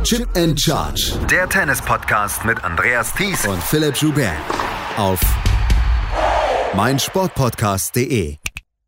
Chip and Charge. Der Tennis-Podcast mit Andreas Thies und Philipp Joubert. Auf meinsportpodcast.de.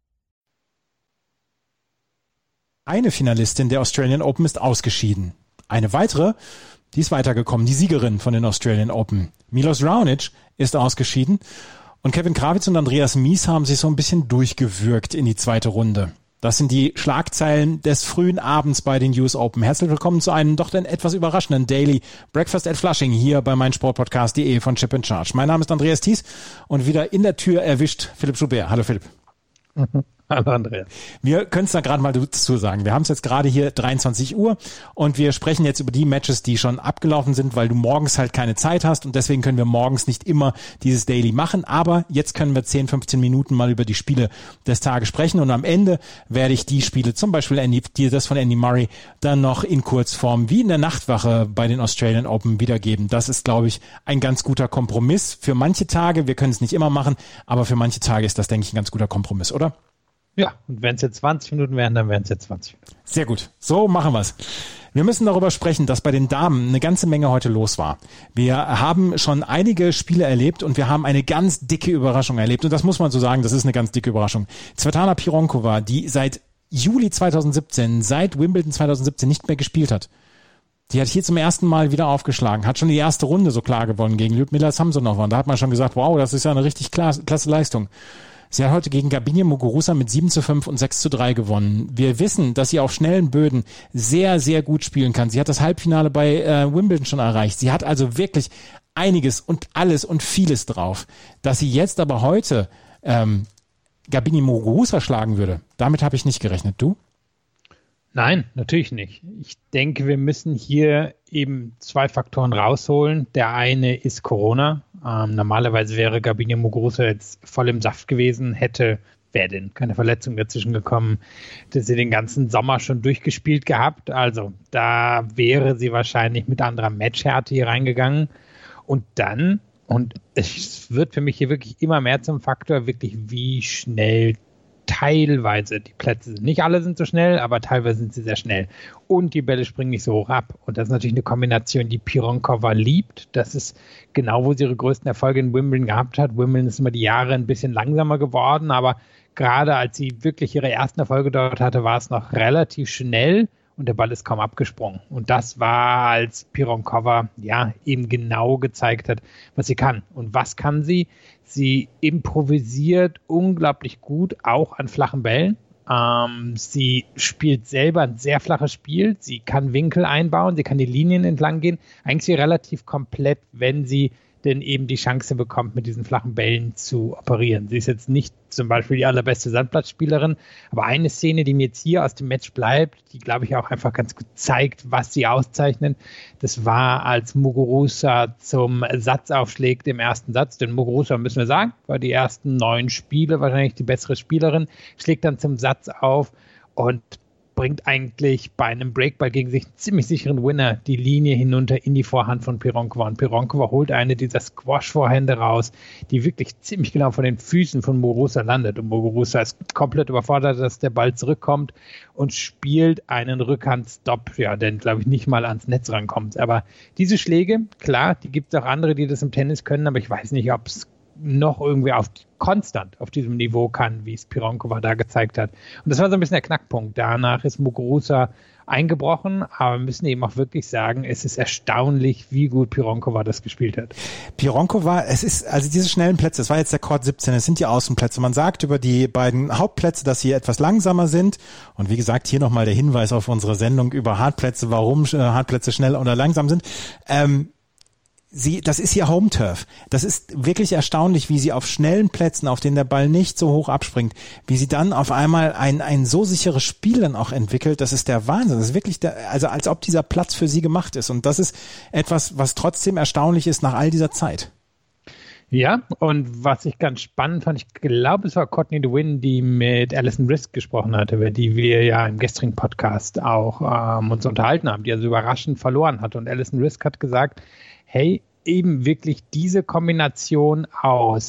Eine Finalistin der Australian Open ist ausgeschieden. Eine weitere, die ist weitergekommen, die Siegerin von den Australian Open. Milos Raonic ist ausgeschieden und Kevin Krawitz und Andreas Mies haben sich so ein bisschen durchgewürgt in die zweite Runde. Das sind die Schlagzeilen des frühen Abends bei den US Open. Herzlich willkommen zu einem doch dann etwas überraschenden Daily Breakfast at Flushing hier bei meinsportpodcast.de von Chip and Charge. Mein Name ist Andreas Thies und wieder in der Tür erwischt Philipp Joubert. Hallo Philipp. Hallo Andreas. Wir können es da gerade mal dazu sagen. Wir haben es jetzt gerade hier 23 Uhr und wir sprechen jetzt über die Matches, die schon abgelaufen sind, weil du morgens halt keine Zeit hast und deswegen können wir morgens nicht immer dieses Daily machen. Aber jetzt können wir 10, 15 Minuten mal über die Spiele des Tages sprechen und am Ende werde ich die Spiele, zum Beispiel das von Andy Murray, dann noch in Kurzform wie in der Nachtwache bei den Australian Open wiedergeben. Das ist, glaube ich, ein ganz guter Kompromiss für manche Tage. Wir können es nicht immer machen, aber für manche Tage ist das, denke ich, ein ganz guter Kompromiss, oder? Ja, und wenn es jetzt 20 Minuten wären, dann wären es jetzt 20 Minuten. Sehr gut, so machen wir es. Wir müssen darüber sprechen, dass bei den Damen eine ganze Menge heute los war. Wir haben schon einige Spiele erlebt und wir haben eine ganz dicke Überraschung erlebt. Und das muss man so sagen, das ist eine ganz dicke Überraschung. Svetlana Pironkova, die seit Juli 2017, seit Wimbledon 2017 nicht mehr gespielt hat. Die hat hier zum ersten Mal wieder aufgeschlagen, hat schon die erste Runde so klar gewonnen gegen Ljudmila Samsonova. Und da hat man schon gesagt, wow, das ist ja eine richtig klasse Leistung. Sie hat heute gegen Gabine Muguruza mit 7:5 und 6:3 gewonnen. Wir wissen, dass sie auf schnellen Böden sehr, sehr gut spielen kann. Sie hat das Halbfinale bei Wimbledon schon erreicht. Sie hat also wirklich einiges und alles und vieles drauf. Dass sie jetzt aber heute Gabine Muguruza schlagen würde, damit habe ich nicht gerechnet. Du? Nein, natürlich nicht. Ich denke, wir müssen hier eben zwei Faktoren rausholen. Der eine ist Corona. Normalerweise wäre Gabine Muguruza jetzt voll im Saft gewesen, wäre denn keine Verletzung dazwischen gekommen, hätte sie den ganzen Sommer schon durchgespielt gehabt. Also da wäre sie wahrscheinlich mit anderer Matchhärte hier reingegangen. Und dann, und es wird für mich hier wirklich immer mehr zum Faktor, wirklich wie schnell teilweise die Plätze sind. Nicht alle sind so schnell, aber teilweise sind sie sehr schnell. Und die Bälle springen nicht so hoch ab. Und das ist natürlich eine Kombination, die Pironkova liebt. Das ist genau, wo sie ihre größten Erfolge in Wimbledon gehabt hat. Wimbledon ist immer die Jahre ein bisschen langsamer geworden, aber gerade als sie wirklich ihre ersten Erfolge dort hatte, war es noch relativ schnell und der Ball ist kaum abgesprungen. Und das war, als Pironkova ja eben genau gezeigt hat, was sie kann. Und was kann sie? Sie improvisiert unglaublich gut, auch an flachen Bällen. Sie spielt selber ein sehr flaches Spiel. Sie kann Winkel einbauen, sie kann die Linien entlang gehen. Eigentlich relativ komplett, wenn sie denn eben die Chance bekommt, mit diesen flachen Bällen zu operieren. Sie ist jetzt nicht zum Beispiel die allerbeste Sandplatzspielerin, aber eine Szene, die mir jetzt hier aus dem Match bleibt, die, glaube ich, auch einfach ganz gut zeigt, was sie auszeichnet, das war, als Muguruza zum Satz aufschlägt im ersten Satz, denn Muguruza, müssen wir sagen, war die ersten 9 Spiele wahrscheinlich die bessere Spielerin, schlägt dann zum Satz auf und bringt eigentlich bei einem Breakball gegen sich einen ziemlich sicheren Winner die Linie hinunter in die Vorhand von Pironkova. Und Pironkova holt eine dieser Squash-Vorhände raus, die wirklich ziemlich genau vor den Füßen von Muguruza landet. Und Muguruza ist komplett überfordert, dass der Ball zurückkommt und spielt einen Rückhand-Stop, ja, der, glaube ich, nicht mal ans Netz rankommt. Aber diese Schläge, klar, die gibt es auch andere, die das im Tennis können, aber ich weiß nicht, ob es noch irgendwie konstant auf diesem Niveau kann, wie es Pironkova da gezeigt hat. Und das war so ein bisschen der Knackpunkt. Danach ist Muguruza eingebrochen, aber wir müssen eben auch wirklich sagen, es ist erstaunlich, wie gut Pironkova das gespielt hat. Pironkova, es ist, also diese schnellen Plätze, das war jetzt der Court 17, es sind die Außenplätze. Man sagt über die beiden Hauptplätze, dass sie etwas langsamer sind. Und wie gesagt, hier nochmal der Hinweis auf unsere Sendung über Hartplätze, warum Hartplätze schnell oder langsam sind. Das ist ihr Home-Turf. Das ist wirklich erstaunlich, wie sie auf schnellen Plätzen, auf denen der Ball nicht so hoch abspringt, wie sie dann auf einmal ein so sicheres Spiel dann auch entwickelt. Das ist der Wahnsinn. Das ist wirklich also als ob dieser Platz für sie gemacht ist. Und das ist etwas, was trotzdem erstaunlich ist nach all dieser Zeit. Ja, und was ich ganz spannend fand, ich glaube, es war Courtney DeWin, die mit Alison Risk gesprochen hatte, über die wir ja im gestrigen Podcast auch uns unterhalten haben, die also überraschend verloren hat. Und Alison Risk hat gesagt, hey, eben wirklich diese Kombination aus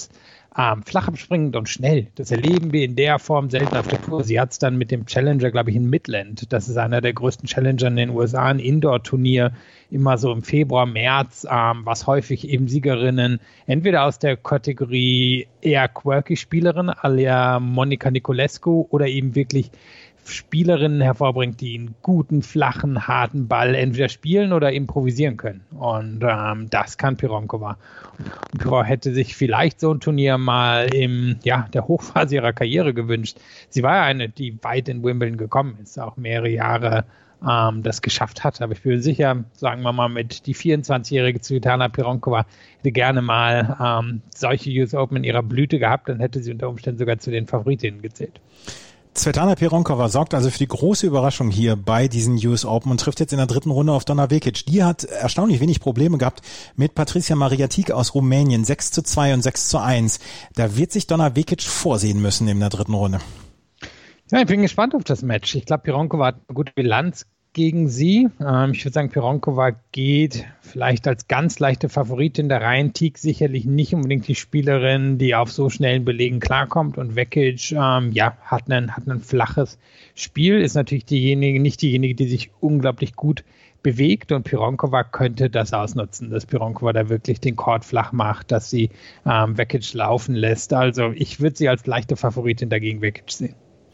flach abspringend und schnell. Das erleben wir in der Form selten auf der Tour. Sie hat es dann mit dem Challenger, glaube ich, in Midland. Das ist einer der größten Challenger in den USA, ein Indoor-Turnier, immer so im Februar, März, was häufig eben Siegerinnen entweder aus der Kategorie eher quirky Spielerin, à la Monica Niculescu, oder eben wirklich Spielerinnen hervorbringt, die einen guten, flachen, harten Ball entweder spielen oder improvisieren können. Und das kann Pironkova. Und Pironkova hätte sich vielleicht so ein Turnier mal der Hochphase ihrer Karriere gewünscht. Sie war ja eine, die weit in Wimbledon gekommen ist, auch mehrere Jahre das geschafft hat. Aber ich bin sicher, sagen wir mal, mit die 24-jährige Tsvetlana Pironkova hätte gerne mal solche US Open in ihrer Blüte gehabt, dann hätte sie unter Umständen sogar zu den Favoritinnen gezählt. Tsvetlana Pironkova sorgt also für die große Überraschung hier bei diesen US Open und trifft jetzt in der dritten Runde auf Donna Vekic. Die hat erstaunlich wenig Probleme gehabt mit Patricia Mariatic aus Rumänien, 6:2 und 6:1. Da wird sich Donna Vekic vorsehen müssen in der dritten Runde. Ja, ich bin gespannt auf das Match. Ich glaube, Pironkova hat eine gute Bilanz gegen sie. Ich würde sagen, Pironkova geht vielleicht als ganz leichte Favoritin der Reihen. Teague sicherlich nicht unbedingt die Spielerin, die auf so schnellen Belegen klarkommt. Und Vekic hat ein flaches Spiel, ist natürlich nicht diejenige, die sich unglaublich gut bewegt. Und Pironkova könnte das ausnutzen, dass Pironkova da wirklich den Court flach macht, dass sie Vekic laufen lässt. Also ich würde sie als leichte Favoritin dagegen Vekic sehen.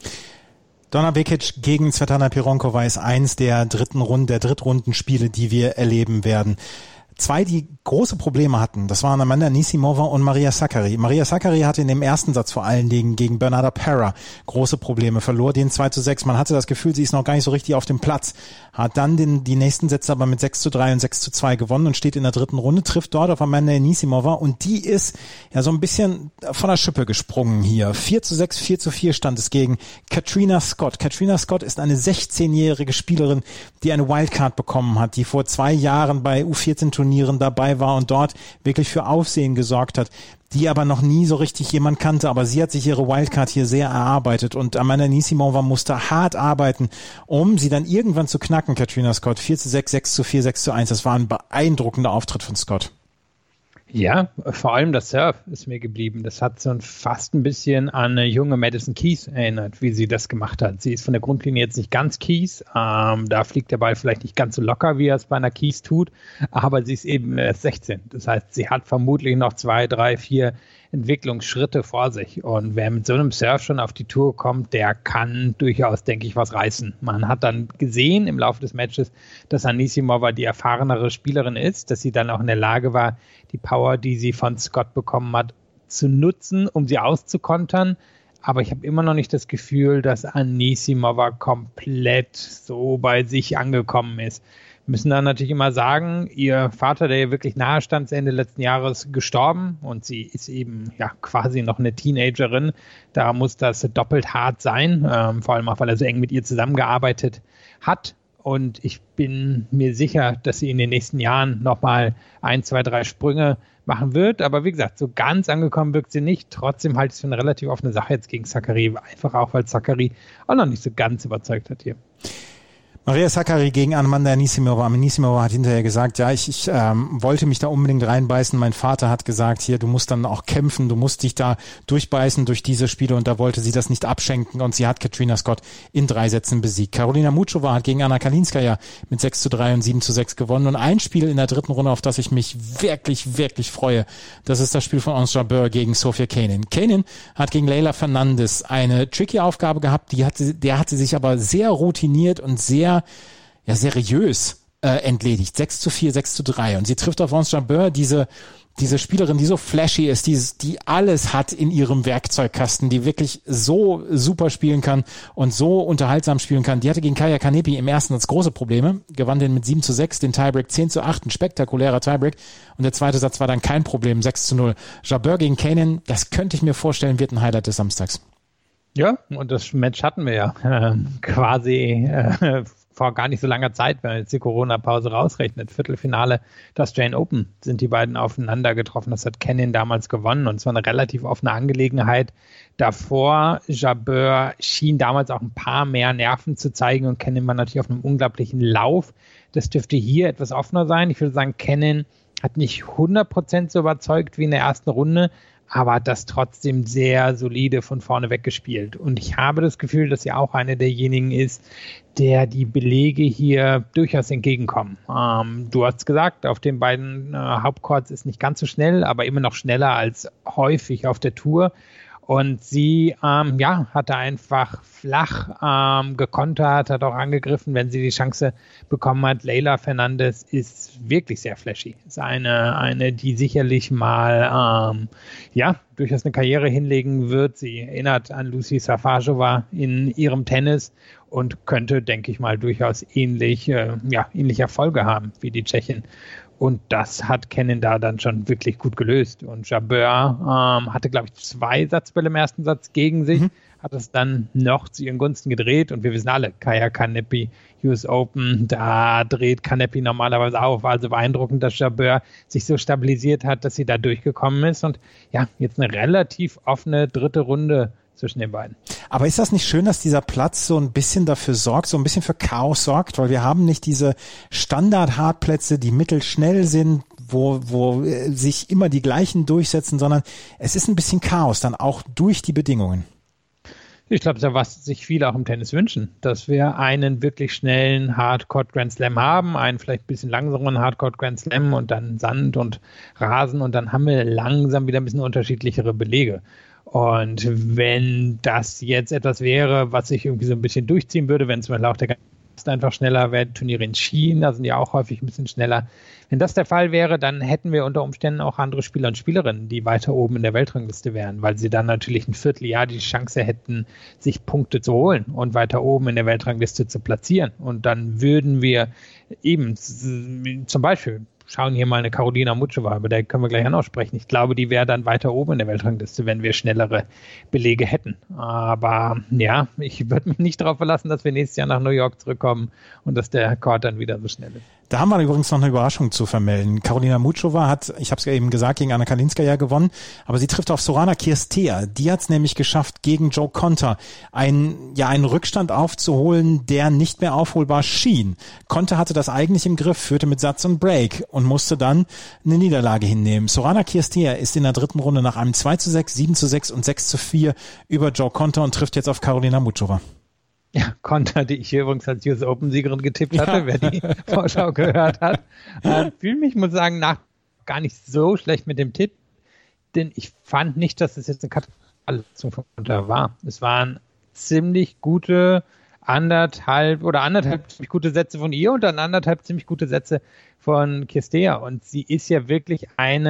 Donna Vekic gegen Tsvetlana Pironkova ist eins der Drittrundenspiele, die wir erleben werden. Zwei, die große Probleme hatten, das waren Amanda Anisimova und Maria Sakkari. Maria Sakkari hatte in dem ersten Satz vor allen Dingen gegen Bernarda Pera große Probleme, verlor den 2:6. Man hatte das Gefühl, sie ist noch gar nicht so richtig auf dem Platz, hat dann die nächsten Sätze aber mit 6:3 und 6:2 gewonnen und steht in der dritten Runde, trifft dort auf Amanda Anisimova und die ist ja so ein bisschen von der Schippe gesprungen hier. 4:6, 4:4 stand es gegen Katrina Scott. Katrina Scott ist eine 16-jährige Spielerin, die eine Wildcard bekommen hat, die vor 2 Jahren bei U14-Turnieren dabei war und dort wirklich für Aufsehen gesorgt hat, die aber noch nie so richtig jemand kannte, aber sie hat sich ihre Wildcard hier sehr erarbeitet und Amanda Anisimova musste hart arbeiten, um sie dann irgendwann zu knacken, Katrina Scott. 4:6, 6:4, 6:1, das war ein beeindruckender Auftritt von Scott. Ja, vor allem das Surf ist mir geblieben. Das hat so fast ein bisschen an eine junge Madison Keys erinnert, wie sie das gemacht hat. Sie ist von der Grundlinie jetzt nicht ganz Keys. Da fliegt der Ball vielleicht nicht ganz so locker, wie er es bei einer Keys tut. Aber sie ist eben erst 16. Das heißt, sie hat vermutlich noch 2, 3, 4 Entwicklungsschritte vor sich. Und wer mit so einem Surf schon auf die Tour kommt, der kann durchaus, denke ich, was reißen. Man hat dann gesehen im Laufe des Matches, dass Anisimova die erfahrenere Spielerin ist, dass sie dann auch in der Lage war, die Power, die sie von Scott bekommen hat, zu nutzen, um sie auszukontern. Aber ich habe immer noch nicht das Gefühl, dass Anisimova komplett so bei sich angekommen ist. Wir müssen dann natürlich immer sagen, ihr Vater, der ihr wirklich nahe stand, ist Ende letzten Jahres gestorben und sie ist eben quasi noch eine Teenagerin. Da muss das doppelt hart sein, vor allem auch, weil er so eng mit ihr zusammengearbeitet hat. Und ich bin mir sicher, dass sie in den nächsten Jahren nochmal 1, 2, 3 Sprünge machen wird. Aber wie gesagt, so ganz angekommen wirkt sie nicht. Trotzdem halte ich es für eine relativ offene Sache jetzt gegen Sakkari. Einfach auch, weil Sakkari auch noch nicht so ganz überzeugt hat hier. Maria Sakkari gegen Amanda Anisimova. Anisimova hat hinterher gesagt, ja, ich wollte mich da unbedingt reinbeißen. Mein Vater hat gesagt, hier, du musst dann auch kämpfen, du musst dich da durchbeißen durch diese Spiele und da wollte sie das nicht abschenken und sie hat Katrina Scott in 3 Sätzen besiegt. Karolina Muchova hat gegen Anna Kalinskaya mit 6:3 und 7:6 gewonnen und ein Spiel in der dritten Runde, auf das ich mich wirklich, wirklich freue, das ist das Spiel von Ons Jabeur gegen Sofia Kenin. Kenin hat gegen Leylah Fernandez eine tricky Aufgabe gehabt, der hat sie sich aber sehr routiniert und sehr seriös entledigt. 6:4, 6:3. Und sie trifft auf Ons Jabeur, diese Spielerin, die so flashy ist, die alles hat in ihrem Werkzeugkasten, die wirklich so super spielen kann und so unterhaltsam spielen kann. Die hatte gegen Kaia Kanepi im ersten Satz große Probleme, gewann den mit 7:6, den Tiebreak 10:8, ein spektakulärer Tiebreak. Und der zweite Satz war dann kein Problem, 6:0. Jabeur gegen Kenin, das könnte ich mir vorstellen, wird ein Highlight des Samstags. Ja, und das Match hatten wir ja quasi vor gar nicht so langer Zeit, wenn man jetzt die Corona-Pause rausrechnet. Viertelfinale der Australian Open sind die beiden aufeinander getroffen. Das hat Kenin damals gewonnen und es war eine relativ offene Angelegenheit. Davor, Jabeur schien damals auch ein paar mehr Nerven zu zeigen und Kenin war natürlich auf einem unglaublichen Lauf. Das dürfte hier etwas offener sein. Ich würde sagen, Kenin hat nicht 100% so überzeugt wie in der ersten Runde, aber hat das trotzdem sehr solide von vorne weggespielt. Und ich habe das Gefühl, dass sie auch eine derjenigen ist, der die Belege hier durchaus entgegenkommen. Du hast gesagt, auf den beiden Hauptcourts ist nicht ganz so schnell, aber immer noch schneller als häufig auf der Tour. Und sie hatte einfach flach gekontert, hat auch angegriffen, wenn sie die Chance bekommen hat. Leylah Fernandez ist wirklich sehr flashy. Ist eine, die sicherlich mal durchaus eine Karriere hinlegen wird. Sie erinnert an Lucy Safajova in ihrem Tennis und könnte, denke ich mal, durchaus ähnliche Erfolge haben wie die Tschechin. Und das hat Kenin da dann schon wirklich gut gelöst. Und Jabeur hatte, glaube ich, 2 Satzbälle im ersten Satz gegen sich, hat es dann noch zu ihren Gunsten gedreht. Und wir wissen alle, Kaia Kanepi, US Open, da dreht Kanepi normalerweise auf. Also beeindruckend, dass Jabeur sich so stabilisiert hat, dass sie da durchgekommen ist. Und ja, jetzt eine relativ offene 3. Runde zwischen den beiden. Aber ist das nicht schön, dass dieser Platz so ein bisschen dafür sorgt, so ein bisschen für Chaos sorgt, weil wir haben nicht diese Standard-Hartplätze, die mittelschnell sind, wo sich immer die gleichen durchsetzen, sondern es ist ein bisschen Chaos dann auch durch die Bedingungen. Ich glaube, das ist ja, was sich viele auch im Tennis wünschen, dass wir einen wirklich schnellen Hardcourt Grand Slam haben, einen vielleicht ein bisschen langsameren Hardcourt Grand Slam und dann Sand und Rasen und dann haben wir langsam wieder ein bisschen unterschiedlichere Belege. Und wenn das jetzt etwas wäre, was sich irgendwie so ein bisschen durchziehen würde, wenn zum Beispiel auch der Gast einfach schneller wäre, Turniere in China sind ja auch häufig ein bisschen schneller. Wenn das der Fall wäre, dann hätten wir unter Umständen auch andere Spieler und Spielerinnen, die weiter oben in der Weltrangliste wären, weil sie dann natürlich ein Vierteljahr die Chance hätten, sich Punkte zu holen und weiter oben in der Weltrangliste zu platzieren. Und dann würden wir eben zum Beispiel schauen hier mal eine Karolina Muchova, über der können wir gleich auch noch sprechen. Ich glaube, die wäre dann weiter oben in der Weltrangliste, wenn wir schnellere Belege hätten. Aber ja, ich würde mich nicht darauf verlassen, dass wir nächstes Jahr nach New York zurückkommen und dass der Court dann wieder so schnell ist. Da haben wir übrigens noch eine Überraschung zu vermelden. Karolina Muchova hat, ich habe es ja eben gesagt, gegen Anna Kalinskaya gewonnen, aber sie trifft auf Sorana Cirstea. Die hat es nämlich geschafft, gegen Jo Konta einen Rückstand aufzuholen, der nicht mehr aufholbar schien. Konta hatte das eigentlich im Griff, führte mit Satz und Break und musste dann eine Niederlage hinnehmen. Sorana Cirstea ist in der 3. Runde nach einem 2:6, 7:6 und 6:4 über Jo Konta und trifft jetzt auf Karolina Muchova. Ja, Konta, die ich hier übrigens als US Open-Siegerin getippt hatte, wer die Vorschau gehört hat. Fühle mich, muss sagen, gar nicht so schlecht mit dem Tipp, denn ich fand nicht, dass es jetzt eine Katastrophe von Konta war. Es waren ziemlich gute anderthalb ziemlich gute Sätze von ihr und dann 1,5 ziemlich gute Sätze von Cirstea. Und sie ist ja wirklich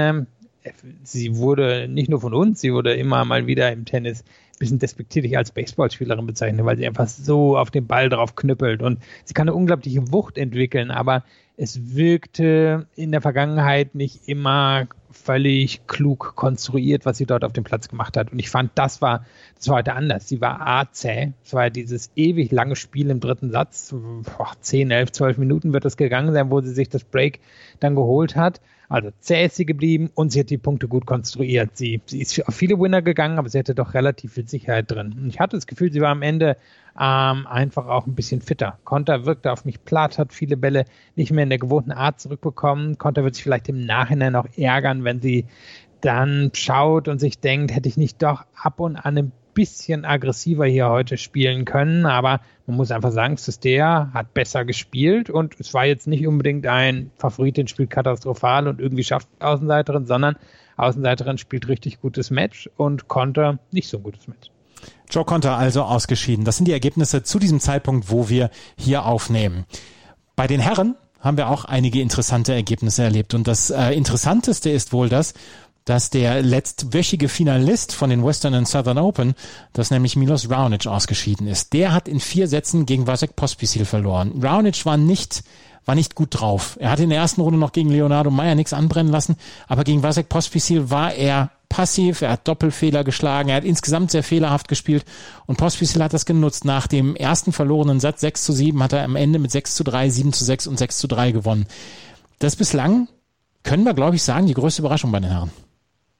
sie wurde nicht nur von uns, sie wurde immer mal wieder im Tennis ein bisschen despektierlich als Baseballspielerin bezeichnet, weil sie einfach so auf den Ball drauf knüppelt und sie kann eine unglaubliche Wucht entwickeln, aber es wirkte in der Vergangenheit nicht immer völlig klug konstruiert, was sie dort auf dem Platz gemacht hat. Und ich fand, das war heute anders. Sie war zäh. Es war dieses ewig lange Spiel im 3. Satz. 10, 11, 12 Minuten wird es gegangen sein, wo sie sich das Break dann geholt hat. Also zäh ist sie geblieben und sie hat die Punkte gut konstruiert. Sie ist auf viele Winner gegangen, aber sie hatte doch relativ viel Sicherheit drin. Und ich hatte das Gefühl, sie war am Ende einfach auch ein bisschen fitter. Konta wirkte auf mich platt, hat viele Bälle nicht mehr in der gewohnten Art zurückbekommen. Konta wird sich vielleicht im Nachhinein auch ärgern, wenn sie dann schaut und sich denkt, hätte ich nicht doch ab und an ein bisschen aggressiver hier heute spielen können. Aber man muss einfach sagen, Cirstea hat besser gespielt und es war jetzt nicht unbedingt ein Favoritin, spielt katastrophal und irgendwie schafft Außenseiterin, sondern Außenseiterin spielt richtig gutes Match und Konta nicht so ein gutes Match. Jo Konta also ausgeschieden. Das sind die Ergebnisse zu diesem Zeitpunkt, wo wir hier aufnehmen. Bei den Herren haben wir auch einige interessante Ergebnisse erlebt. Und das Interessanteste ist wohl dass der letztwöchige Finalist von den Western and Southern Open, das nämlich Milos Raonic, ausgeschieden ist. Der hat in 4 Sätzen gegen Vasek Pospisil verloren. Raonic war nicht gut drauf. Er hat in der ersten Runde noch gegen Leonardo Mayer nichts anbrennen lassen, aber gegen Vasek Pospisil war er passiv, er hat Doppelfehler geschlagen, er hat insgesamt sehr fehlerhaft gespielt und Pospisil hat das genutzt. Nach dem ersten verlorenen Satz 6:7 hat er am Ende mit 6:3, 7:6 und 6:3 gewonnen. Das bislang, können wir glaube ich sagen, die größte Überraschung bei den Herren.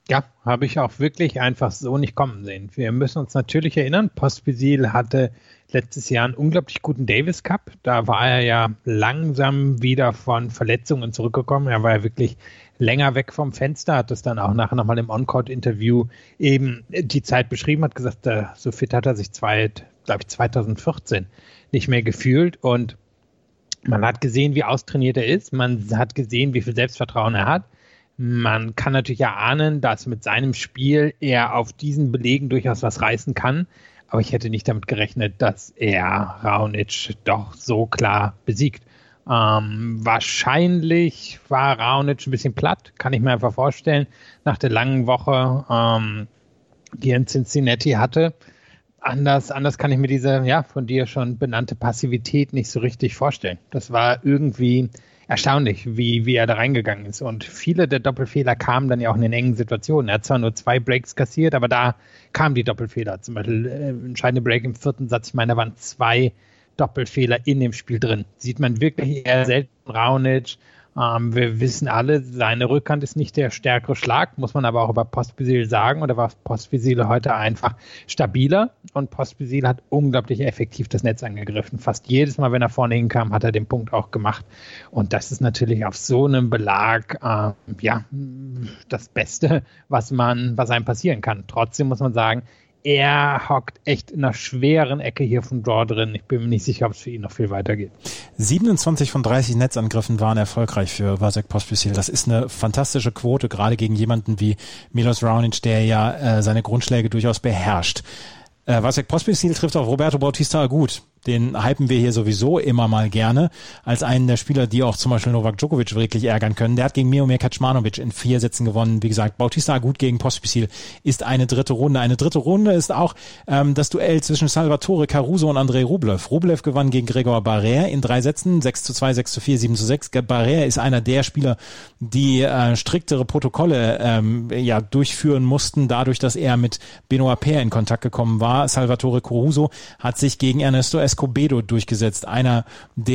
Ja, habe ich auch wirklich einfach so nicht kommen sehen. Wir müssen uns natürlich erinnern, Pospisil hatte letztes Jahr einen unglaublich guten Davis Cup. Da war er ja langsam wieder von Verletzungen zurückgekommen. Er war ja wirklich länger weg vom Fenster, hat das dann auch nachher nochmal im On-Court-Interview eben die Zeit beschrieben, hat gesagt, so fit hat er sich 2014 nicht mehr gefühlt. Und man hat gesehen, wie austrainiert er ist. Man hat gesehen, wie viel Selbstvertrauen er hat. Man kann natürlich erahnen, dass mit seinem Spiel er auf diesen Belegen durchaus was reißen kann. Aber ich hätte nicht damit gerechnet, dass er Raonic doch so klar besiegt. Wahrscheinlich war Raonic ein bisschen platt, kann ich mir einfach vorstellen, nach der langen Woche, die er in Cincinnati hatte. Anders kann ich mir diese, von dir schon benannte Passivität nicht so richtig vorstellen. Das war irgendwie erstaunlich, wie er da reingegangen ist. Und viele der Doppelfehler kamen dann ja auch in den engen Situationen. Er hat zwar nur 2 Breaks kassiert, aber da kamen die Doppelfehler. Zum Beispiel entscheidende Break im 4. Satz. Ich meine, da waren 2 Doppelfehler in dem Spiel drin. Sieht man wirklich eher selten. Raonic. Wir wissen alle, seine Rückhand ist nicht der stärkere Schlag, muss man aber auch über Pospisil sagen. Oder war Pospisil heute einfach stabiler? Und Pospisil hat unglaublich effektiv das Netz angegriffen. Fast jedes Mal, wenn er vorne hinkam, hat er den Punkt auch gemacht. Und das ist natürlich auf so einem Belag das Beste, was einem passieren kann. Trotzdem muss man sagen, er hockt echt in einer schweren Ecke hier von Draw drin. Ich bin mir nicht sicher, ob es für ihn noch viel weitergeht. 27 von 30 Netzangriffen waren erfolgreich für Vasek Pospisil. Das ist eine fantastische Quote, gerade gegen jemanden wie Milos Raonic, der ja seine Grundschläge durchaus beherrscht. Vasek Pospisil trifft auf Roberto Bautista Agut. Den hypen wir hier sowieso immer mal gerne als einen der Spieler, die auch zum Beispiel Novak Djokovic wirklich ärgern können. Der hat gegen Miomir Kecmanovic in 4 Sätzen gewonnen. Wie gesagt, Bautista Agut gegen Pospisil ist eine dritte Runde. Eine dritte Runde ist auch das Duell zwischen Salvatore Caruso und Andrei Rublev. Rublev gewann gegen Gregor Barrère in 3 Sätzen, 6:2, 6:4, 7:6. Barrère ist einer der Spieler, die striktere Protokolle durchführen mussten, dadurch, dass er mit Benoit Paire in Kontakt gekommen war. Salvatore Caruso hat sich gegen Ernesto Escobedo durchgesetzt, einer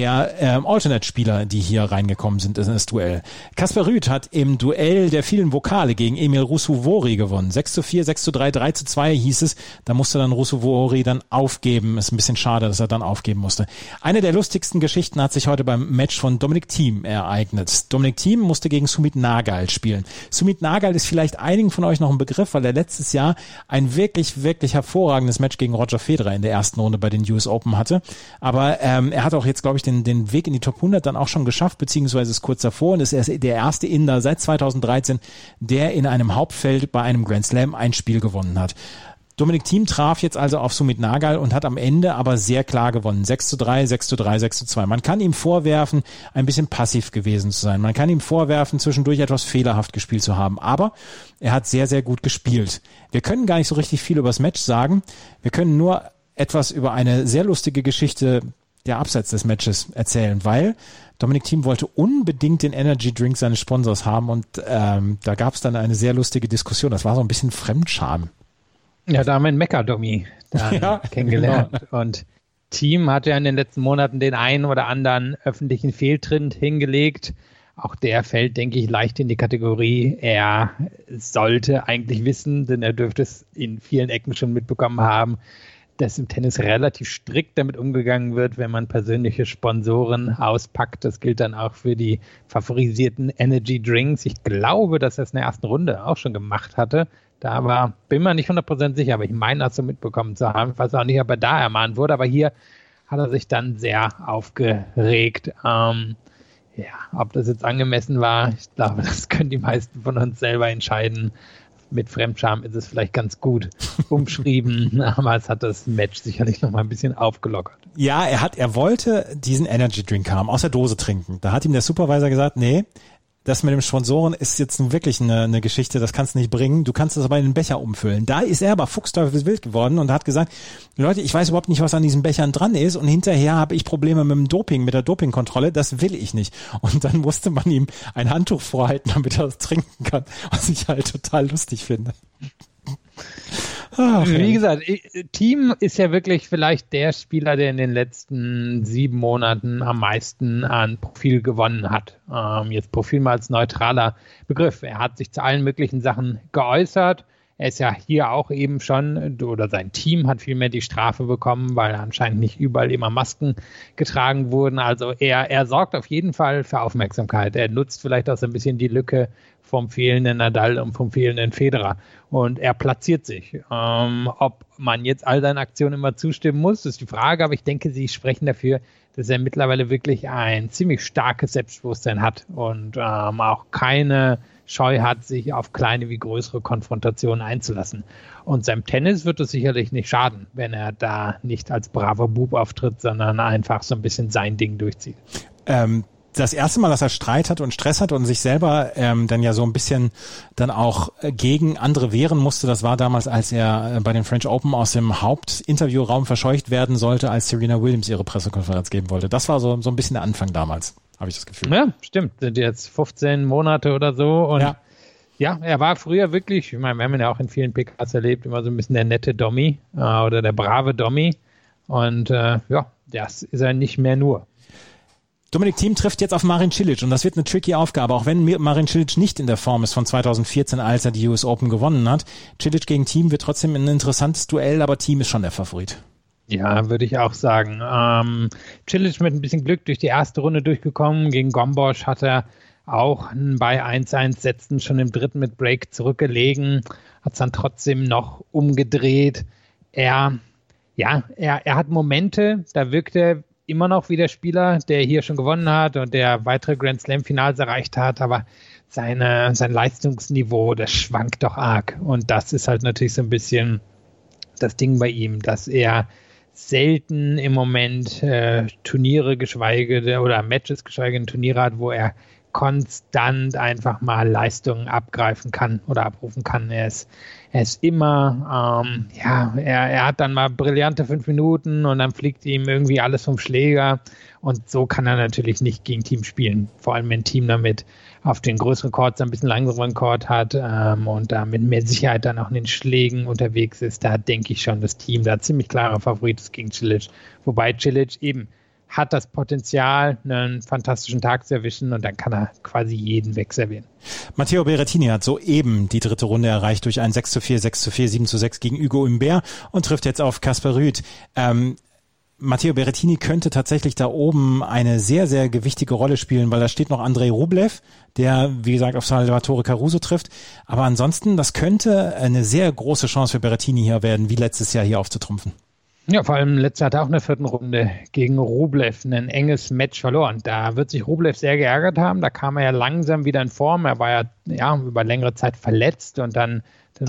der Alternate-Spieler, die hier reingekommen sind in das Duell. Casper Ruud hat im Duell der vielen Vokale gegen Emil Ruusuvuori gewonnen. 6:4, 6:3, 3:2 hieß es. Da musste dann Ruusuvuori dann aufgeben. Ist ein bisschen schade, dass er dann aufgeben musste. Eine der lustigsten Geschichten hat sich heute beim Match von Dominic Thiem ereignet. Dominic Thiem musste gegen Sumit Nagal spielen. Sumit Nagal ist vielleicht einigen von euch noch ein Begriff, weil er letztes Jahr ein wirklich, wirklich hervorragendes Match gegen Roger Federer in der ersten Runde bei den US Open hatte. Aber er hat auch jetzt, glaube ich, den Weg in die Top 100 dann auch schon geschafft, beziehungsweise ist kurz davor und ist der erste Inder seit 2013, der in einem Hauptfeld bei einem Grand Slam ein Spiel gewonnen hat. Dominic Thiem traf jetzt also auf Sumit Nagal und hat am Ende aber sehr klar gewonnen. 6:3, 6:3, 6:2. Man kann ihm vorwerfen, ein bisschen passiv gewesen zu sein. Man kann ihm vorwerfen, zwischendurch etwas fehlerhaft gespielt zu haben. Aber er hat sehr, sehr gut gespielt. Wir können gar nicht so richtig viel über das Match sagen. Wir können nur etwas über eine sehr lustige Geschichte der abseits des Matches erzählen, weil Dominic Thiem wollte unbedingt den Energy Drink seines Sponsors haben und da gab es dann eine sehr lustige Diskussion. Das war so ein bisschen Fremdscham. Ja, da haben wir einen Mecca-Dummy kennengelernt. Genau. Und Thiem hat ja in den letzten Monaten den einen oder anderen öffentlichen Fehltritt hingelegt. Auch der fällt, denke ich, leicht in die Kategorie. Er sollte eigentlich wissen, denn er dürfte es in vielen Ecken schon mitbekommen haben, dass im Tennis relativ strikt damit umgegangen wird, wenn man persönliche Sponsoren auspackt. Das gilt dann auch für die favorisierten Energy Drinks. Ich glaube, dass er es in der ersten Runde auch schon gemacht hatte. Bin mir nicht 100% sicher, aber ich meine, das so mitbekommen zu haben. Ich weiß auch nicht, ob er da ermahnt wurde, aber hier hat er sich dann sehr aufgeregt. Ob das jetzt angemessen war, ich glaube, das können die meisten von uns selber entscheiden. Mit Fremdscham ist es vielleicht ganz gut umschrieben, aber es hat das Match sicherlich noch mal ein bisschen aufgelockert. Ja, er wollte diesen Energy Drink haben, aus der Dose trinken. Da hat ihm der Supervisor gesagt, nee, das mit dem Sponsoren ist jetzt wirklich eine Geschichte, das kannst du nicht bringen. Du kannst das aber in den Becher umfüllen. Da ist er aber fuchsteufelswild geworden und hat gesagt, Leute, ich weiß überhaupt nicht, was an diesen Bechern dran ist und hinterher habe ich Probleme mit dem Doping, mit der Dopingkontrolle, das will ich nicht. Und dann musste man ihm ein Handtuch vorhalten, damit er das trinken kann, was ich halt total lustig finde. Wie gesagt, Thiem ist ja wirklich vielleicht der Spieler, der in den letzten 7 Monaten am meisten an Profil gewonnen hat. Jetzt Profil mal als neutraler Begriff. Er hat sich zu allen möglichen Sachen geäußert. Er ist ja hier auch eben schon, oder sein Team hat vielmehr die Strafe bekommen, weil anscheinend nicht überall immer Masken getragen wurden. Also er sorgt auf jeden Fall für Aufmerksamkeit. Er nutzt vielleicht auch so ein bisschen die Lücke vom fehlenden Nadal und vom fehlenden Federer. Und er platziert sich. Ob man jetzt all seinen Aktionen immer zustimmen muss, ist die Frage. Aber ich denke, sie sprechen dafür, dass er mittlerweile wirklich ein ziemlich starkes Selbstbewusstsein hat und auch keine Scheu hat, sich auf kleine wie größere Konfrontationen einzulassen. Und seinem Tennis wird es sicherlich nicht schaden, wenn er da nicht als braver Bub auftritt, sondern einfach so ein bisschen sein Ding durchzieht. Das erste Mal, dass er Streit hat und Stress hat und sich selber dann ja so ein bisschen dann auch gegen andere wehren musste, das war damals, als er bei den French Open aus dem Hauptinterviewraum verscheucht werden sollte, als Serena Williams ihre Pressekonferenz geben wollte. Das war so ein bisschen der Anfang damals, habe ich das Gefühl. Ja, stimmt. Sind jetzt 15 Monate oder so. Und ja, er war früher wirklich, ich meine, wir haben ihn ja auch in vielen PKs erlebt, immer so ein bisschen der nette Dommi oder der brave Dommi. Und das ist er nicht mehr nur. Dominik Thiem trifft jetzt auf Marin Cilic und das wird eine tricky Aufgabe, auch wenn Marin Cilic nicht in der Form ist von 2014, als er die US Open gewonnen hat. Cilic gegen Thiem wird trotzdem ein interessantes Duell, aber Thiem ist schon der Favorit. Ja, würde ich auch sagen. Cilic mit ein bisschen Glück durch die erste Runde durchgekommen. Gegen Gombosch hat er auch bei 1-1 Sätzen schon im dritten mit Break zurückgelegen, hat es dann trotzdem noch umgedreht. Er hat Momente, da wirkt er immer noch wie der Spieler, der hier schon gewonnen hat und der weitere Grand Slam Finals erreicht hat, aber sein Leistungsniveau, das schwankt doch arg. Und das ist halt natürlich so ein bisschen das Ding bei ihm, dass er selten im Moment Turniere oder Matches geschweige denn Turniere hat, wo er konstant einfach mal Leistungen abgreifen kann oder abrufen kann. Er ist immer, er hat dann mal brillante 5 Minuten und dann fliegt ihm irgendwie alles vom Schläger und so kann er natürlich nicht gegen Thiem spielen. Vor allem wenn Thiem damit auf den größeren Courts ein bisschen langsameren Court hat und da mit mehr Sicherheit dann auch in den Schlägen unterwegs ist. Da denke ich schon, das Thiem da ziemlich klarer Favorit ist gegen Cilic. Wobei Cilic eben hat das Potenzial, einen fantastischen Tag zu erwischen und dann kann er quasi jeden wegservieren. Matteo Berrettini hat soeben die dritte Runde erreicht durch ein 6-4, 6-4, 7-6 gegen Hugo Humbert und trifft jetzt auf Casper Ruud. Matteo Berrettini könnte tatsächlich da oben eine sehr, sehr gewichtige Rolle spielen, weil da steht noch Andrei Rublev, der, wie gesagt, auf Salvatore Caruso trifft. Aber ansonsten, das könnte eine sehr große Chance für Berrettini hier werden, wie letztes Jahr hier aufzutrumpfen. Ja, vor allem letztes Jahr hat er auch in der 4. Runde gegen Rublev ein enges Match verloren. Da wird sich Rublev sehr geärgert haben. Da kam er ja langsam wieder in Form. Er war ja über längere Zeit verletzt und dann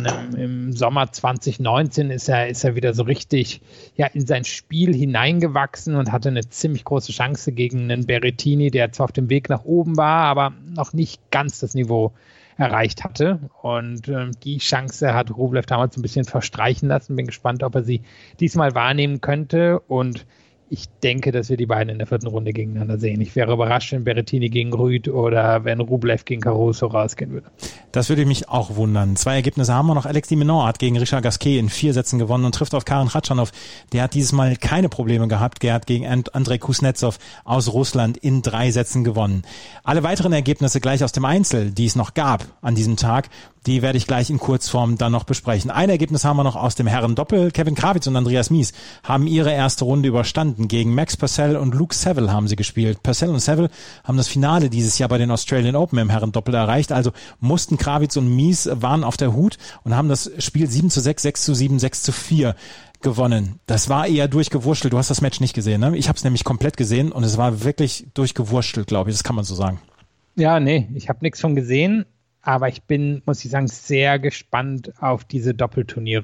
im Sommer 2019 ist er wieder so richtig in sein Spiel hineingewachsen und hatte eine ziemlich große Chance gegen einen Berrettini, der zwar auf dem Weg nach oben war, aber noch nicht ganz das Niveau erreicht hatte. Und die Chance hat Rublev damals ein bisschen verstreichen lassen. Bin gespannt, ob er sie diesmal wahrnehmen könnte. Und ich denke, dass wir die beiden in der 4. Runde gegeneinander sehen. Ich wäre überrascht, wenn Berrettini gegen Ruud oder wenn Rublev gegen Caruso rausgehen würde. Das würde mich auch wundern. 2 Ergebnisse haben wir noch. Alex de Minaur hat gegen Richard Gasquet in 4 Sätzen gewonnen und trifft auf Karen Khachanov. Der hat dieses Mal keine Probleme gehabt. Der hat gegen Andrei Kuznetsov aus Russland in 3 Sätzen gewonnen. Alle weiteren Ergebnisse gleich aus dem Einzel, die es noch gab an diesem Tag, die werde ich gleich in Kurzform dann noch besprechen. Ein Ergebnis haben wir noch aus dem Herren-Doppel. Kevin Krawitz und Andreas Mies haben ihre erste Runde überstanden. Gegen Max Purcell und Luke Saville haben sie gespielt. Purcell und Saville haben das Finale dieses Jahr bei den Australian Open im Herren-Doppel erreicht. Also mussten Krawitz und Mies waren auf der Hut und haben das Spiel 7-6, 6-7, 6-4 gewonnen. Das war eher durchgewurschtelt. Du hast das Match nicht gesehen, ne? Ich habe es nämlich komplett gesehen und es war wirklich durchgewurschtelt, glaube ich. Das kann man so sagen. Ja, nee, ich habe nichts von gesehen. Aber ich bin, muss ich sagen, sehr gespannt auf diese Doppelturniere.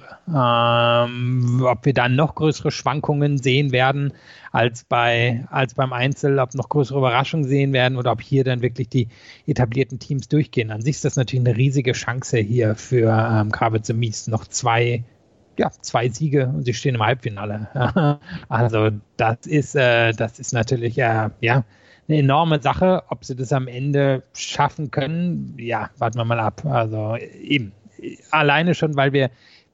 Ob wir da noch größere Schwankungen sehen werden als beim Einzel, ob noch größere Überraschungen sehen werden oder ob hier dann wirklich die etablierten Teams durchgehen. An sich ist das natürlich eine riesige Chance hier für Krawitz und Mies. Noch 2 Siege und sie stehen im Halbfinale. Also das ist natürlich eine enorme Sache. Ob sie das am Ende schaffen können, warten wir mal ab. Also eben, alleine schon, weil wir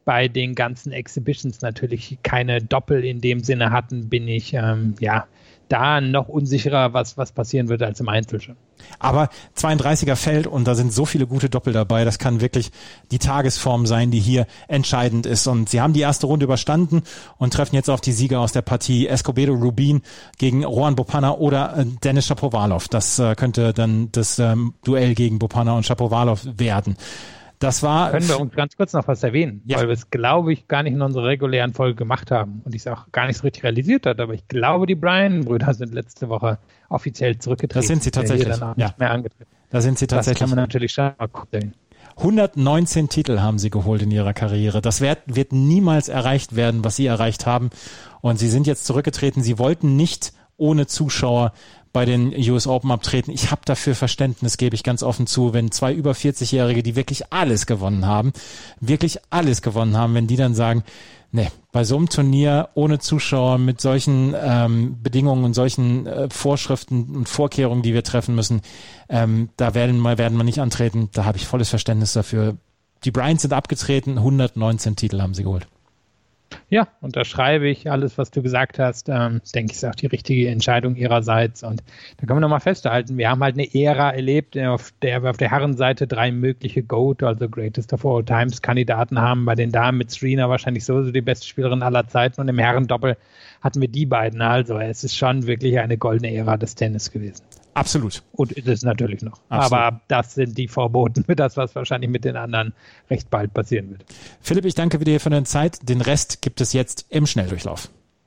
bei den ganzen Exhibitions natürlich keine Doppel in dem Sinne hatten, bin ich da noch unsicherer, was passieren wird als im Einzel schon. Aber 32er Feld und da sind so viele gute Doppel dabei, das kann wirklich die Tagesform sein, die hier entscheidend ist. Und sie haben die erste Runde überstanden und treffen jetzt auf die Sieger aus der Partie Escobedo Rubin gegen Rohan Bopanna oder Denis Shapovalov. Das könnte dann das Duell gegen Bopanna und Shapovalov werden. Das war. Können wir uns ganz kurz noch was erwähnen, weil wir es, glaube ich, gar nicht in unserer regulären Folge gemacht haben und ich es auch gar nicht so richtig realisiert hat, aber ich glaube, die Bryan-Brüder sind letzte Woche offiziell zurückgetreten. Das sind sie tatsächlich. Nicht mehr angetreten. Da sind sie tatsächlich. Das kann man natürlich schon mal gucken. 119 Titel haben sie geholt in ihrer Karriere. Das wird niemals erreicht werden, was sie erreicht haben. Und sie sind jetzt zurückgetreten. Sie wollten nicht ohne Zuschauer bei den US Open abtreten. Ich habe dafür Verständnis, gebe ich ganz offen zu, wenn zwei über 40-Jährige, die wirklich alles gewonnen haben, wenn die dann sagen, nee, bei so einem Turnier ohne Zuschauer mit solchen Bedingungen und solchen Vorschriften und Vorkehrungen, die wir treffen müssen, da werden wir nicht antreten. Da habe ich volles Verständnis dafür. Die Bryans sind abgetreten, 119 Titel haben sie geholt. Ja, unterschreibe ich alles, was du gesagt hast. Denke ich, ist auch die richtige Entscheidung ihrerseits. Und da können wir nochmal festhalten, wir haben halt eine Ära erlebt, auf der wir auf der Herrenseite 3 mögliche GOAT, also Greatest of All Times Kandidaten haben. Bei den Damen mit Serena wahrscheinlich sowieso die beste Spielerin aller Zeiten. Und im Herrendoppel hatten wir die beiden. Also es ist schon wirklich eine goldene Ära des Tennis gewesen. Absolut. Und ist es natürlich noch. Absolut. Aber das sind die Vorboten für das, was wahrscheinlich mit den anderen recht bald passieren wird. Philipp, ich danke dir für deine Zeit. Den Rest gibt es jetzt im Schnelldurchlauf.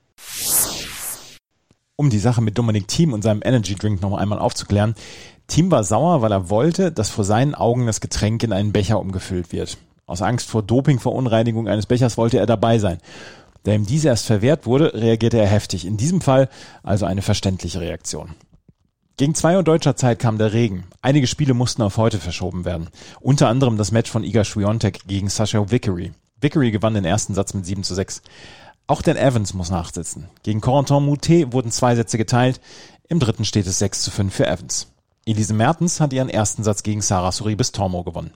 Um die Sache mit Dominic Thiem und seinem Energy Drink noch einmal aufzuklären. Thiem war sauer, weil er wollte, dass vor seinen Augen das Getränk in einen Becher umgefüllt wird. Aus Angst vor Dopingverunreinigung eines Bechers wollte er dabei sein. Da ihm diese erst verwehrt wurde, reagierte er heftig. In diesem Fall also eine verständliche Reaktion. Gegen 2 Uhr deutscher Zeit kam der Regen. Einige Spiele mussten auf heute verschoben werden. Unter anderem das Match von Iga Swiatek gegen Sasha Vickery. Vickery gewann den ersten Satz mit 7:6. Auch Dan Evans muss nachsitzen. Gegen Corentin Moutet wurden 2 Sätze geteilt. Im dritten steht es 6:5 für Evans. Elise Mertens hat ihren ersten Satz gegen Sarah Sorribes-Tormo gewonnen.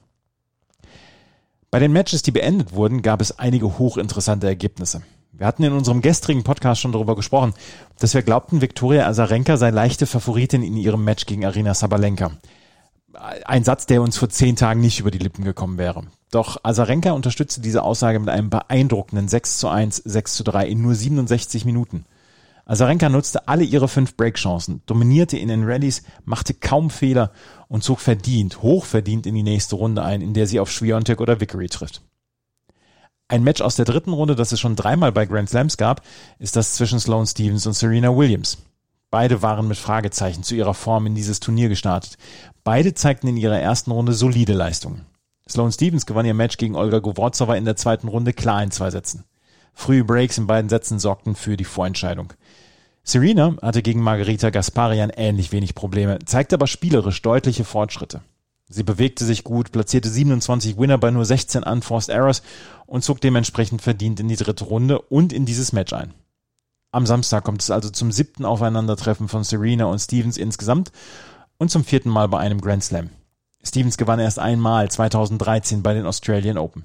Bei den Matches, die beendet wurden, gab es einige hochinteressante Ergebnisse. Wir hatten in unserem gestrigen Podcast schon darüber gesprochen, dass wir glaubten, Viktoria Azarenka sei leichte Favoritin in ihrem Match gegen Aryna Sabalenka. Ein Satz, der uns vor 10 Tagen nicht über die Lippen gekommen wäre. Doch Azarenka unterstützte diese Aussage mit einem beeindruckenden 6:1, 6:3 in nur 67 Minuten. Azarenka nutzte alle ihre 5 Breakchancen, dominierte in den Rallyes, machte kaum Fehler und zog hochverdient in die nächste Runde ein, in der sie auf Swiatek oder Vickery trifft. Ein Match aus der dritten Runde, das es schon 3-mal bei Grand Slams gab, ist das zwischen Sloane Stephens und Serena Williams. Beide waren mit Fragezeichen zu ihrer Form in dieses Turnier gestartet. Beide zeigten in ihrer ersten Runde solide Leistungen. Sloane Stephens gewann ihr Match gegen Olga Goworzowa in der zweiten Runde klar in 2 Sätzen. Frühe Breaks in beiden Sätzen sorgten für die Vorentscheidung. Serena hatte gegen Margarita Gasparian ähnlich wenig Probleme, zeigte aber spielerisch deutliche Fortschritte. Sie bewegte sich gut, platzierte 27 Winner bei nur 16 Unforced Errors und zog dementsprechend verdient in die dritte Runde und in dieses Match ein. Am Samstag kommt es also zum 7. Aufeinandertreffen von Serena und Stephens insgesamt und zum 4. Mal bei einem Grand Slam. Stephens gewann erst einmal 2013 bei den Australian Open.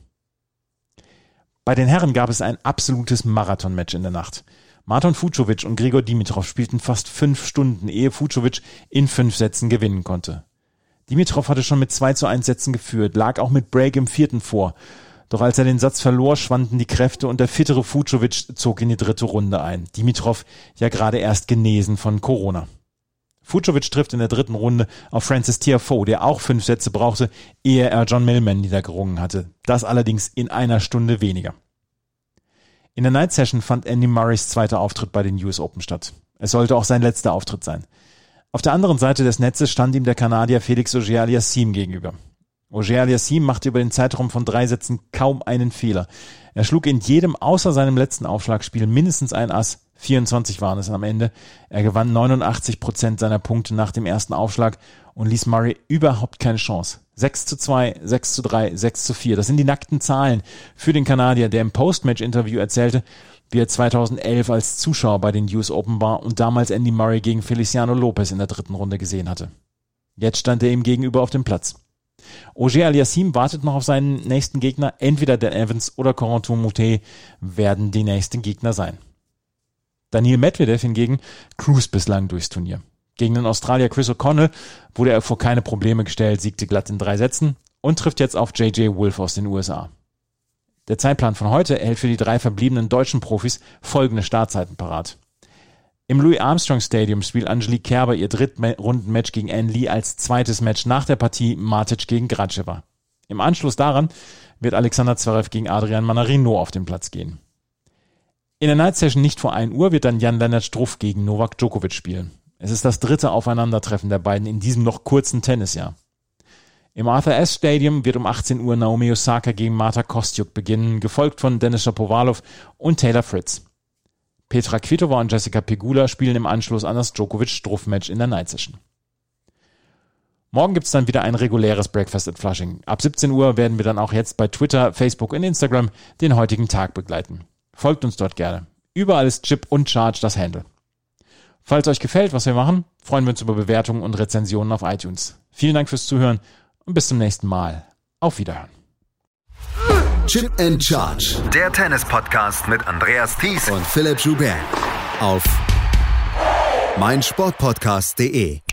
Bei den Herren gab es ein absolutes Marathon-Match in der Nacht. Marton Fucsovics und Grigor Dimitrov spielten fast 5 Stunden, ehe Fucsovics in 5 Sätzen gewinnen konnte. Dimitrov hatte schon mit 2:1 Sätzen geführt, lag auch mit Break im 4. vor. Doch als er den Satz verlor, schwanden die Kräfte und der fittere Fucsovics zog in die dritte Runde ein. Dimitrov ja gerade erst genesen von Corona. Fucsovics trifft in der dritten Runde auf Francis Tiafoe, der auch 5 Sätze brauchte, ehe er John Millman niedergerungen hatte. Das allerdings in 1 Stunde weniger. In der Night Session fand Andy Murrays zweiter Auftritt bei den US Open statt. Es sollte auch sein letzter Auftritt sein. Auf der anderen Seite des Netzes stand ihm der Kanadier Felix Auger-Aliassime gegenüber. Auger-Aliassime machte über den Zeitraum von 3 Sätzen kaum einen Fehler. Er schlug in jedem außer seinem letzten Aufschlagspiel mindestens ein Ass, 24 waren es am Ende. Er gewann 89% seiner Punkte nach dem ersten Aufschlag und ließ Murray überhaupt keine Chance. 6:2, 6:3, 6:4. Das sind die nackten Zahlen für den Kanadier, der im Post-Match-Interview erzählte, wie er 2011 als Zuschauer bei den US Open war und damals Andy Murray gegen Feliciano Lopez in der dritten Runde gesehen hatte. Jetzt stand er ihm gegenüber auf dem Platz. Auger Aliassime wartet noch auf seinen nächsten Gegner. Entweder Dan Evans oder Corentin Moutet werden die nächsten Gegner sein. Daniil Medvedev hingegen cruist bislang durchs Turnier. Gegen den Australier Chris O'Connell wurde er vor keine Probleme gestellt, siegte glatt in 3 Sätzen und trifft jetzt auf J.J. Wolf aus den USA. Der Zeitplan von heute hält für die 3 verbliebenen deutschen Profis folgende Startzeiten parat. Im Louis Armstrong Stadium spielt Angelique Kerber ihr Drittrundenmatch gegen Ann Lee als zweites Match nach der Partie Matic gegen Gracheva. Im Anschluss daran wird Alexander Zverev gegen Adrian Manarino auf den Platz gehen. In der Night Session nicht vor 1 Uhr wird dann Jan-Lennart Struff gegen Novak Djokovic spielen. Es ist das 3. Aufeinandertreffen der beiden in diesem noch kurzen Tennisjahr. Im Arthur Ashe Stadium wird um 18 Uhr Naomi Osaka gegen Marta Kostyuk beginnen, gefolgt von Denis Shapovalov und Taylor Fritz. Petra Kvitova und Jessica Pegula spielen im Anschluss an das Djokovic-Struff-Match in der Night Session. Morgen gibt's dann wieder ein reguläres Breakfast at Flushing. Ab 17 Uhr werden wir dann auch jetzt bei Twitter, Facebook und Instagram den heutigen Tag begleiten. Folgt uns dort gerne. Überall ist Chip und Charge das Handle. Falls euch gefällt, was wir machen, freuen wir uns über Bewertungen und Rezensionen auf iTunes. Vielen Dank fürs Zuhören und bis zum nächsten Mal. Auf Wiederhören. Chip and Charge. Der Tennis-Podcast mit Andreas Thies Und Philipp Joubert. Auf meinsportpodcast.de.